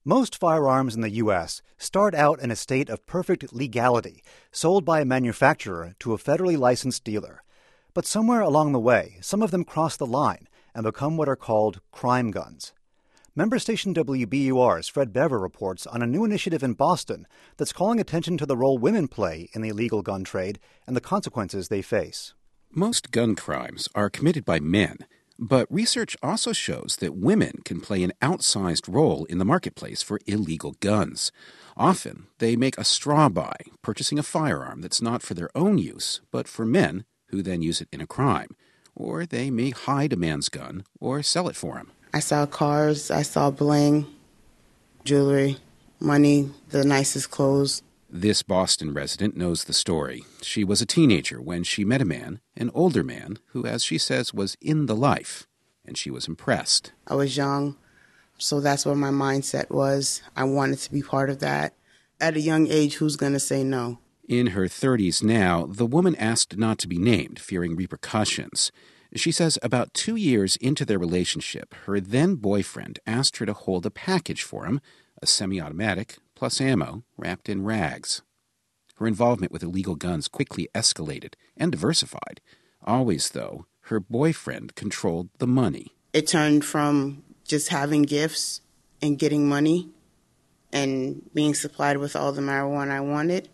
Most firearms in the U.S. start out in a state of perfect legality, sold by a manufacturer to a federally licensed dealer. But somewhere along the way, some of them cross the line and become what are called crime guns. Member station WBUR's Fred Bever reports on a new initiative in Boston that's calling attention to the role women play in the illegal gun trade and the consequences they face. Most gun crimes are committed by men, but research also shows that women can play an outsized role in the marketplace for illegal guns. Often, they make a straw buy, purchasing a firearm that's not for their own use, but for men who then use it in a crime. Or they may hide a man's gun or sell it for him. I saw cars, I saw bling, jewelry, money, the nicest clothes. This Boston resident knows the story. She was a teenager when she met a man, an older man, who, as she says, was in the life, and she was impressed. I was young, so that's what my mindset was. I wanted to be part of that. At a young age, who's going to say no? In her 30s now, the woman asked not to be named, fearing repercussions. She says about 2 years into their relationship, her then-boyfriend asked her to hold a package for him, a semi-automatic plus ammo wrapped in rags. Her involvement with illegal guns quickly escalated and diversified. Always, though, her boyfriend controlled the money. It turned from just having gifts and getting money and being supplied with all the marijuana I wanted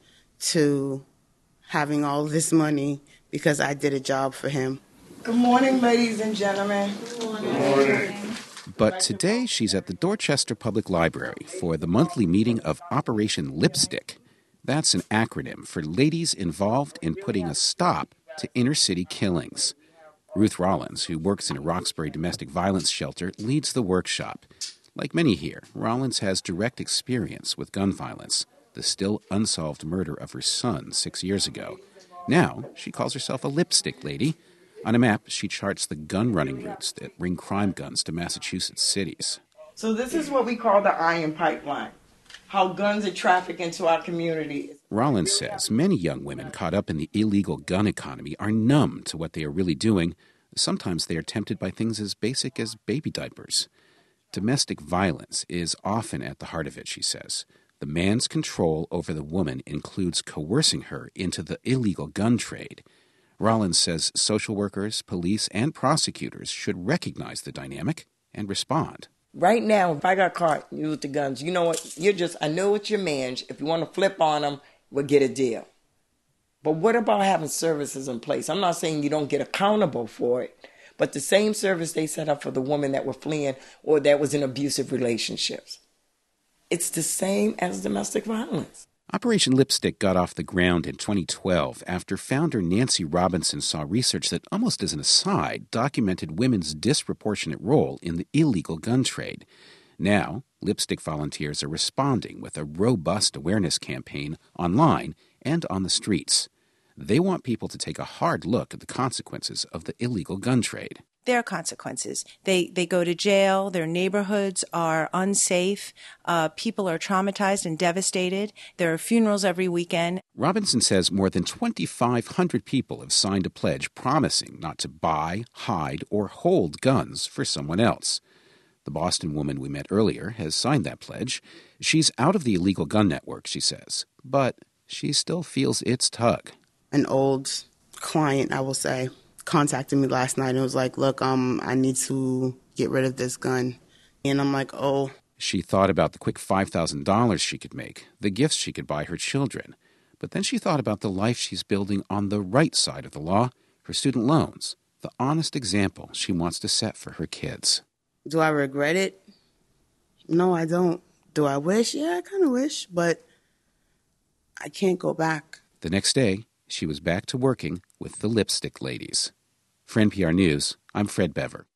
to having all this money because I did a job for him. Good morning, ladies and gentlemen. Good morning. Good morning. But today she's at the Dorchester Public Library for the monthly meeting of Operation Lipstick. That's an acronym for ladies involved in putting a stop to inner-city killings. Ruth Rollins, who works in a Roxbury domestic violence shelter, leads the workshop. Like many here, Rollins has direct experience with gun violence, the still unsolved murder of her son 6 years ago. Now she calls herself a lipstick lady. On a map, she charts the gun-running routes that bring crime guns to Massachusetts cities. So this is what we call the iron pipeline, how guns are trafficked into our community. Rollins says many young women caught up in the illegal gun economy are numb to what they are really doing. Sometimes they are tempted by things as basic as baby diapers. Domestic violence is often at the heart of it, she says. The man's control over the woman includes coercing her into the illegal gun trade. Rollins says social workers, police, and prosecutors should recognize the dynamic and respond. Right now, if I got caught with the guns, you know what? I know it's your man. If you want to flip on them, we'll get a deal. But what about having services in place? I'm not saying you don't get accountable for it, but the same service they set up for the women that were fleeing or that was in abusive relationships. It's the same as domestic violence. Operation Lipstick got off the ground in 2012 after founder Nancy Robinson saw research that, almost as an aside, documented women's disproportionate role in the illegal gun trade. Now, Lipstick volunteers are responding with a robust awareness campaign online and on the streets. They want people to take a hard look at the consequences of the illegal gun trade. There are consequences. They go to jail. Their neighborhoods are unsafe. People are traumatized and devastated. There are funerals every weekend. Robinson says more than 2,500 people have signed a pledge promising not to buy, hide, or hold guns for someone else. The Boston woman we met earlier has signed that pledge. She's out of the illegal gun network, she says, but she still feels its tug. An old client, I will say, contacted me last night and was like, look, I need to get rid of this gun. And I'm like, oh. She thought about the quick $5,000 she could make, the gifts she could buy her children. But then she thought about the life she's building on the right side of the law, her student loans, the honest example she wants to set for her kids. Do I regret it? No, I don't. Do I wish? Yeah, I kind of wish, but I can't go back. The next day, she was back to working with the Lipstick Ladies. For NPR News, I'm Fred Bever.